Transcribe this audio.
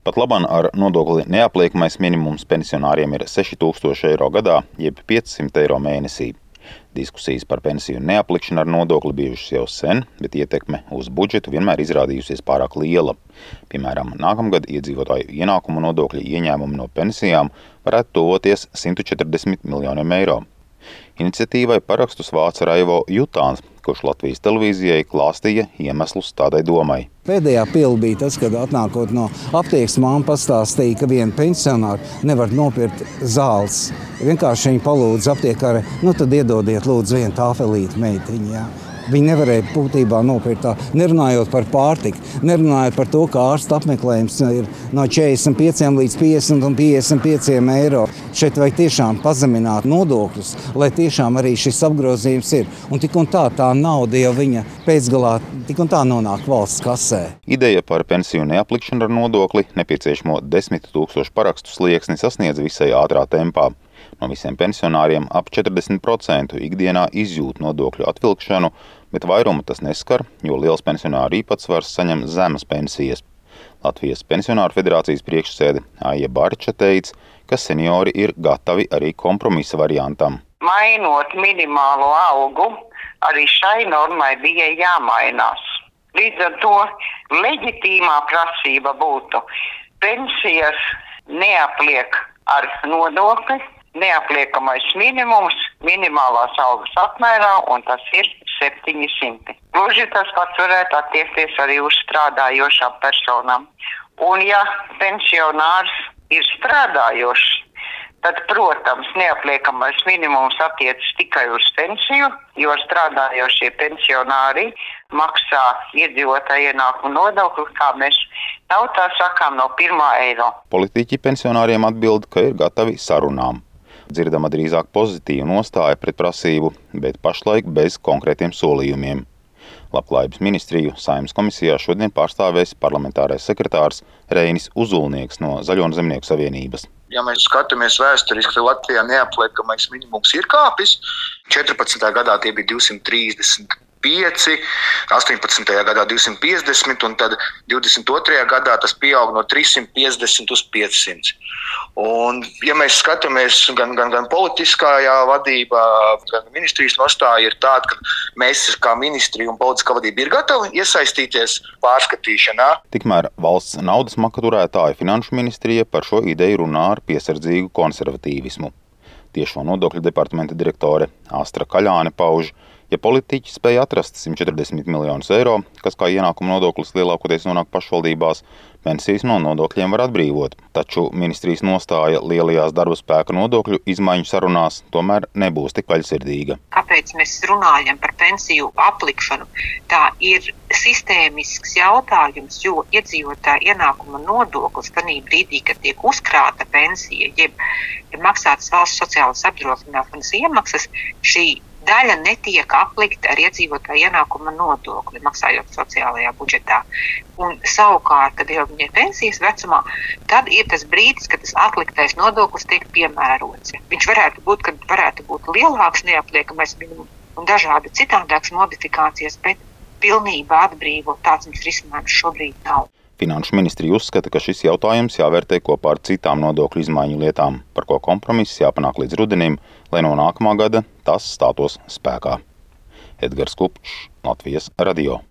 Pat labāk ar nodokli neapliekamais minimums pensionāriem ir 6000 eiro gadā, jeb 500 eiro mēnesī. Diskusijas par pensiju neaplikšanu ar nodokli bijušas jau sen, bet ietekme uz budžetu vienmēr izrādījusies pārāk liela. Piemēram, nākamgad iedzīvotāju ienākumu nodokļa ieņēmumi no pensijām varētu tuvoties 140 miljoniem eiro. Iniciatīvai parakstus vāca Raivo Jutāns, kurš Latvijas televīzijai klāstīja iemeslus tādai domai. Pēdējā pile bija tas, kad atnākot no aptiekas māma pastāstīja, ka viena pensionāra nevar nopirkt zāles. Vienkārši viņa palūdza aptiekāri, tad iedodiet lūdzu vienu tāfelīti meitiņu. Jā. Viņi nevarēja būtībā nopirkt tā, nerunājot par pārtiku, nerunājot par to, ka ārsta apmeklējums ir no 45 līdz 50 un 55 eiro. Šeit vajag tiešām pazemināt nodokļus, lai tiešām arī šis apgrozījums ir. Un tik un tā nauda jau viņa pēcgalā tik un tā nonāk valsts kasē. Ideja par pensiju neaplikšanu ar nodokli nepieciešamo 10 000 parakstu slieksni sasniedz visai ātrā tempā. No visiem pensionāriem ap 40% ikdienā izjūt nodokļu atvilkšanu, bet vairumu tas neskar, jo liels pensionāru īpatsvars saņem zemas pensijas. Latvijas pensionāru federācijas priekšsēde Aija Barča teica, ka seniori ir gatavi arī kompromisa variantam. Mainot minimālo algu, arī šai normai bija jāmainās. Līdz ar to leģitīmā prasība būtu pensijas neapliek ar nodokli, neapliekamais minimums minimālās algas apmērā, un tas ir 700. Gluži tas pats varētu attiekties arī uz strādājošām personām. Un ja pensionārs ir strādājošs, tad, protams, neapliekamais minimums attiecas tikai uz pensiju, jo strādājošie pensionāri maksā iedzīvotāju ienākumu nodokli, kā mēs tautā sakām, no 1. eiro. Politiķi pensionāriem atbild, ka ir gatavi sarunām. Dzirdama drīzāk pozitīva nostāja pret prasību, bet pašlaik bez konkrētiem solījumiem. Labklājības ministriju Saeimas komisijā šodien pārstāvēs parlamentārais sekretārs Reinis Uzulnieks no Zaļo un Zemnieku savienības. Ja mēs skatāmies vēsturiski, tad Latvijā neapliekamais minimums ir kāpis. 14. gadā tie bija 235, 18. gadā 250 un tad 22. gadā tas pieaug no 350 uz 500. Un, ja mēs skatāmies gan politiskajā vadībā, gan ministrijas nostāja ir tāda, ka mēs kā ministrija un politiskā vadība ir gatavi iesaistīties pārskatīšanā. Tikmēr valsts naudas maka turētāja Finanšu ministrija par šo ideju runā ar piesardzīgu konservatīvismu. Tiešo nodokļu departamenta direktore Astra Kaļāne pauž, ja politiķi spēja atrast 140 miljonus eiro, kas kā ienākuma nodoklis lielākoties nonāk pašvaldībās, pensijas no nodokļiem var atbrīvot. Taču ministrijas nostāja lielajās darba spēka nodokļu izmaiņu sarunās tomēr nebūs tik vaļsirdīga. Kāpēc mēs runājam par pensiju aplikšanu? Tā ir sistēmisks jautājums, jo iedzīvotāja ienākuma nodoklis tanī brīdī, kad tiek uzkrāta pensija, jeb maksātas valsts sociālās apdrošināšanas iemaksas, šī daļa netiek aplikta ar iedzīvotāju ienākuma nodokli, maksājot sociālajā budžetā. Un savukārt, kad jau viņa ir pensijas vecumā, tad ir tas brīdis, kad tas atliktais nodoklis tiek piemērots. Viņš varētu būt lielāks neapliekamais minimums un dažādi citādākas modifikācijas, bet pilnībā atbrīvot tāds mums risinājums šobrīd nav. Finanšu ministrija uzskata, ka šis jautājums jāvērtē kopā ar citām nodokļu izmaiņu lietām, par ko kompromiss jāpanāk līdz rudenim, lai no nākamā gada tas stātos spēkā. Edgars Kupčs, Latvijas radio.